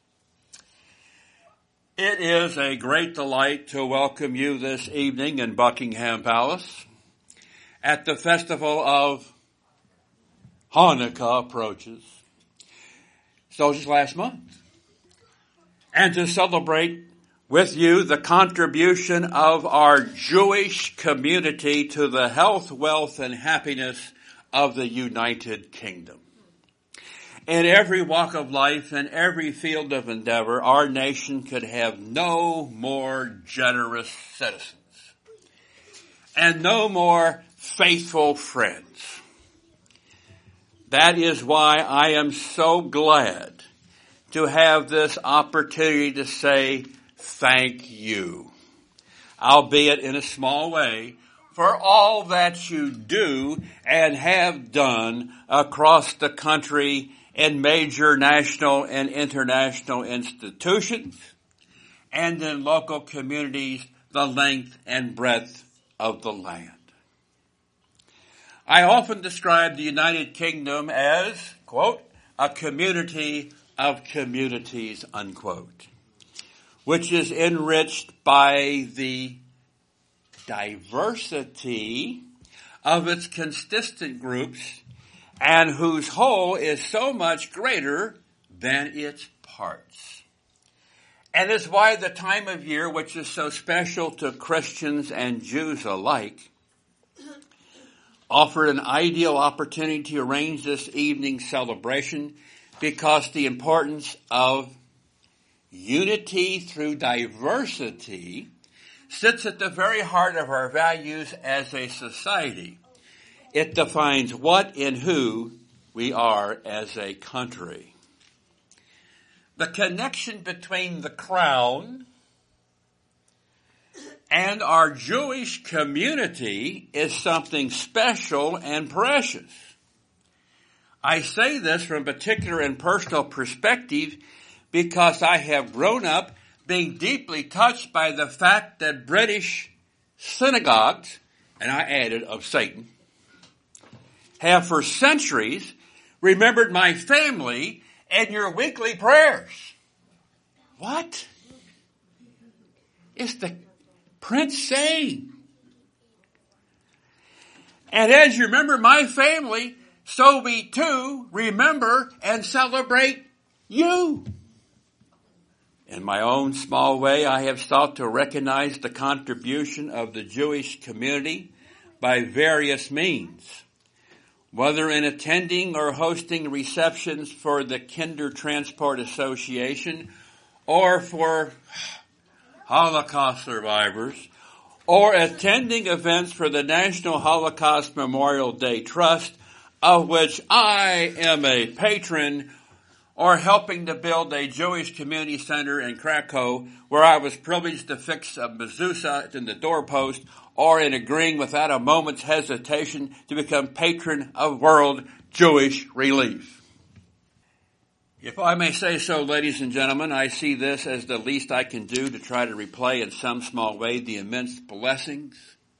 It is a great delight to welcome you this evening in Buckingham Palace at the festival of Hanukkah approaches. So just last month. And to celebrate with you the contribution of our Jewish community to the health, wealth, and happiness of the United Kingdom. In every walk of life and every field of endeavor, our nation could have no more generous citizens and no more faithful friends. That is why I am so glad to have this opportunity to say thank you, albeit in a small way, for all that you do and have done across the country in major national and international institutions and in local communities the length and breadth of the land. I often describe the United Kingdom as, quote, a community of communities, unquote, which is enriched by the diversity of its constituent groups and whose whole is so much greater than its parts. And it's why the time of year, which is so special to Christians and Jews alike, offered an ideal opportunity to arrange this evening's celebration, because the importance of unity through diversity sits at the very heart of our values as a society. It defines what and who we are as a country. The connection between the crown and our Jewish community is something special and precious. I say this from a particular and personal perspective because I have grown up being deeply touched by the fact that British synagogues, and I added of Satan, have for centuries remembered my family and your weekly prayers. What is the Prince saying? And as you remember my family, so we too remember and celebrate you. In my own small way, I have sought to recognize the contribution of the Jewish community by various means, whether in attending or hosting receptions for the Kinder Transport Association or for Holocaust survivors, or attending events for the National Holocaust Memorial Day Trust, of which I am a patron, or helping to build a Jewish community center in Krakow, where I was privileged to fix a mezuzah in the doorpost, or in agreeing without a moment's hesitation to become patron of World Jewish Relief. If I may say so, ladies and gentlemen, I see this as the least I can do to try to replay in some small way the immense blessings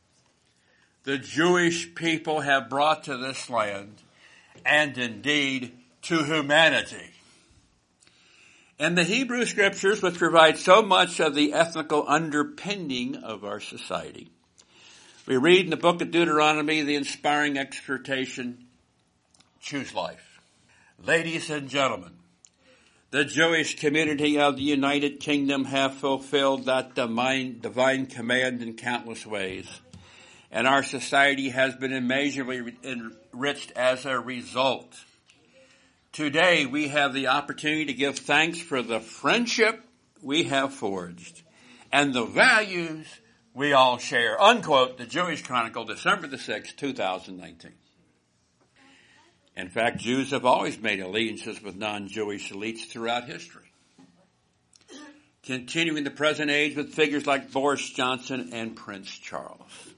the Jewish people have brought to this land, and indeed to humanity. In the Hebrew Scriptures, which provide so much of the ethnical underpinning of our society, we read in the book of Deuteronomy the inspiring exhortation, choose life. Ladies and gentlemen, the Jewish community of the United Kingdom have fulfilled that divine command in countless ways, and our society has been immeasurably enriched as a result. Today, we have the opportunity to give thanks for the friendship we have forged and the values we all share. Unquote, the Jewish Chronicle, December the 6th, 2019. In fact, Jews have always made alliances with non-Jewish elites throughout history, continuing the present age with figures like Boris Johnson and Prince Charles.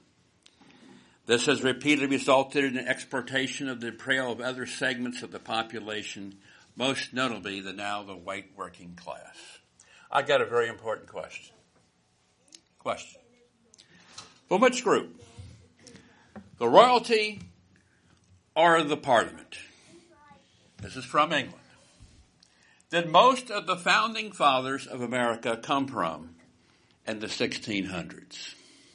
This has repeatedly resulted in the exportation of the betrayal of other segments of the population, most notably the white working class. I got a very important question. From which group? The royalty or the parliament? This is from England. Did most of the founding fathers of America come from in the 1600s?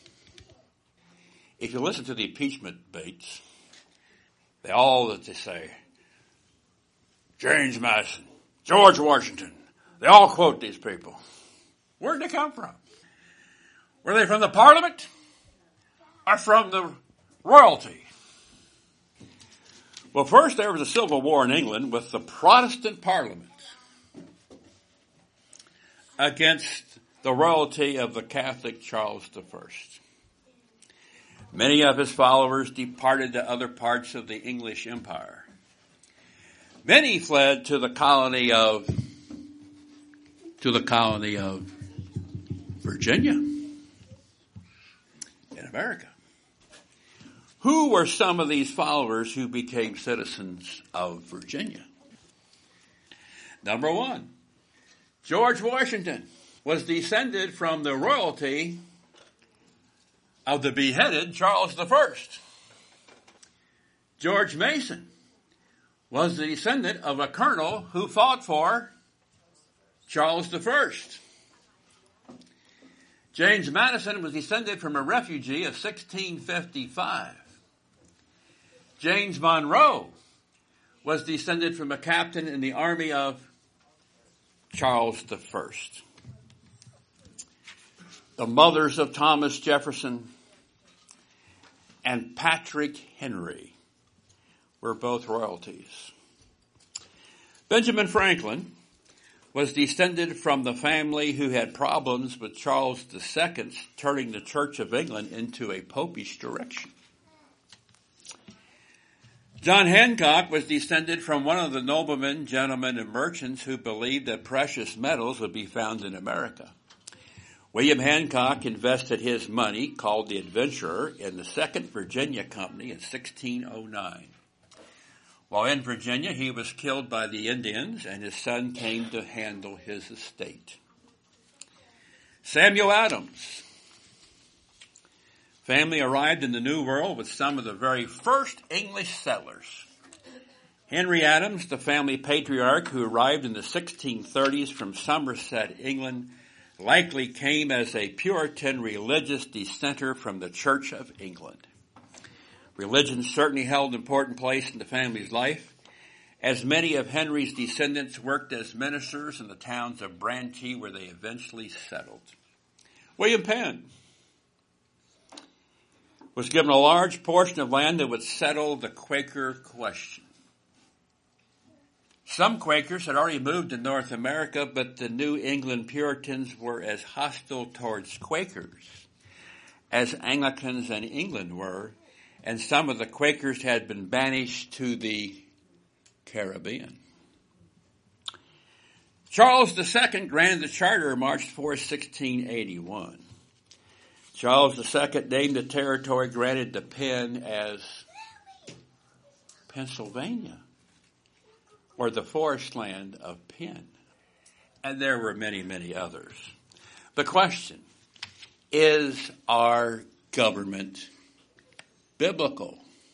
If you listen to the impeachment debates, they say, James Madison, George Washington, they all quote these people. Where did they come from? Were they from the parliament or from the royalty? Well, first there was a civil war in England with the Protestant parliament against the royalty of the Catholic Charles I. Many of his followers departed to other parts of the English Empire. Many fled to the colony of Virginia in America. Who were some of these followers who became citizens of Virginia? Number one, George Washington was descended from the royalty of the beheaded Charles I. George Mason was the descendant of a colonel who fought for Charles I. James Madison was descended from a refugee of 1655. James Monroe was descended from a captain in the army of Charles I. The mothers of Thomas Jefferson and Patrick Henry were both royalties. Benjamin Franklin was descended from the family who had problems with Charles II turning the Church of England into a popish direction. John Hancock was descended from one of the noblemen, gentlemen, and merchants who believed that precious metals would be found in America. William Hancock invested his money, called the Adventurer, in the 2nd Virginia Company in 1609. While in Virginia, he was killed by the Indians, and his son came to handle his estate. Samuel Adams. Family arrived in the New World with some of the very first English settlers. Henry Adams, the family patriarch who arrived in the 1630s from Somerset, England, likely came as a Puritan religious dissenter from the Church of England. Religion certainly held an important place in the family's life, as many of Henry's descendants worked as ministers in the towns of Branchey, where they eventually settled. William Penn was given a large portion of land that would settle the Quaker question. Some Quakers had already moved to North America, but the New England Puritans were as hostile towards Quakers as Anglicans in England were, and some of the Quakers had been banished to the Caribbean. Charles II granted the charter March 4, 1681. Charles II named the territory granted to Penn as Pennsylvania, or the forest land of Penn. And there were many, many others. The question, is our government biblical?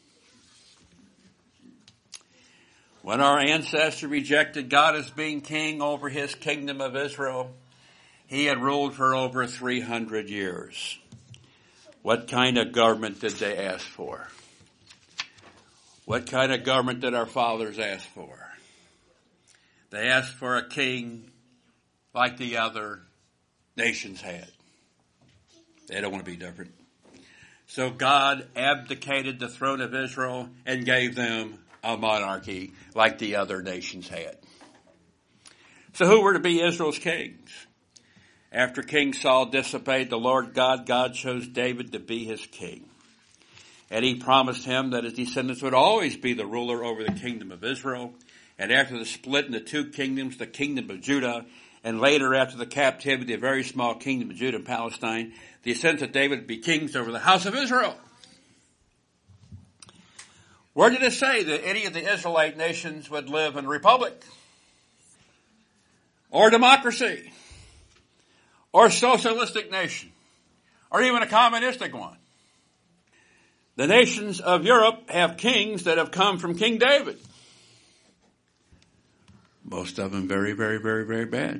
When our ancestor rejected God as being king over his kingdom of Israel, he had ruled for over 300 years. What kind of government did they ask for? What kind of government did our fathers ask for? They asked for a king like the other nations had. They don't want to be different. So God abdicated the throne of Israel and gave them a monarchy like the other nations had. So who were to be Israel's kings? After King Saul disobeyed the Lord God, God chose David to be his king. And he promised him that his descendants would always be the ruler over the kingdom of Israel. And after the split into two kingdoms, the kingdom of Judah, and later after the captivity, a very small kingdom of Judah and Palestine, the descendants of David would be kings over the house of Israel. Where did it say that any of the Israelite nations would live in a republic? Or democracy? Or a socialistic nation? Or even a communistic one? The nations of Europe have kings that have come from King David. Most of them very, very, very, very bad.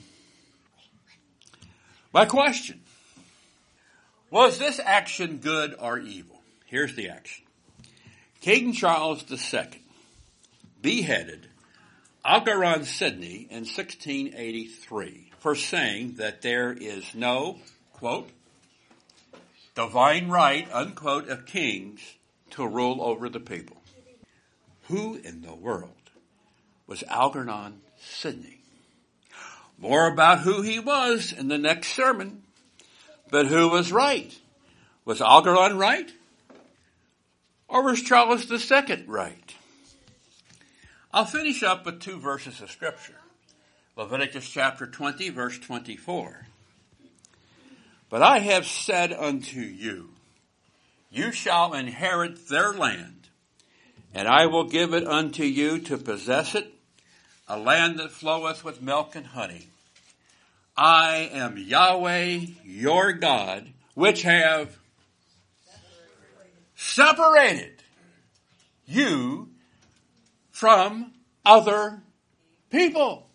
My question, was this action good or evil? Here's the action. King Charles II beheaded Algernon Sidney in 1683 for saying that there is no, quote, divine right, unquote, of kings to rule over the people. Who in the world was Algernon Sidney? More about who he was in the next sermon. But who was right? Was Algernon right? Or was Charles II right? I'll finish up with 2 verses of Scripture. Leviticus chapter 20, verse 24. But I have said unto you, you shall inherit their land, and I will give it unto you to possess it, a land that floweth with milk and honey. I am Yahweh, your God, which have separated you from other people.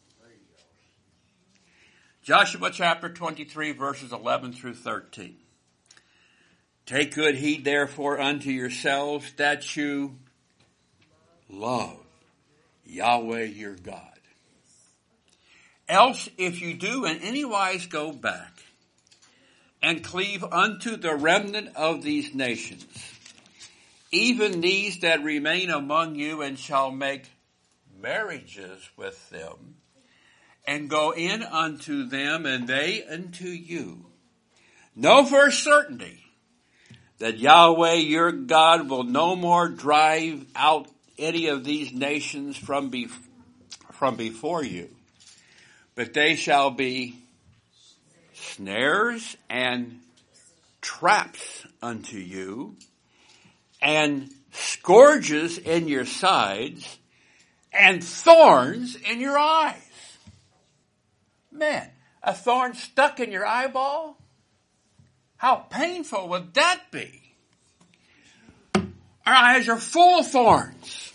Joshua chapter 23, verses 11 through 13. Take good heed, therefore, unto yourselves that you love Yahweh your God. Else, if you do in any wise go back and cleave unto the remnant of these nations, even these that remain among you, and shall make marriages with them, and go in unto them, and they unto you, know for certainty that Yahweh your God will no more drive out any of these nations from before you, but they shall be snares and traps unto you, and scourges in your sides, and thorns in your eyes. Man, a thorn stuck in your eyeball? How painful would that be? Our eyes are full of thorns.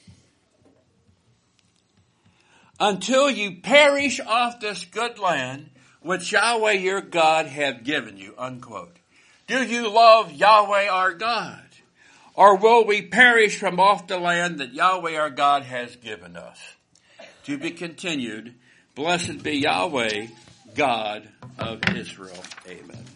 Until you perish off this good land which Yahweh your God hath given you, unquote. Do you love Yahweh our God? Or will we perish from off the land that Yahweh our God has given us? To be continued. Blessed be Yahweh, God of Israel. Amen.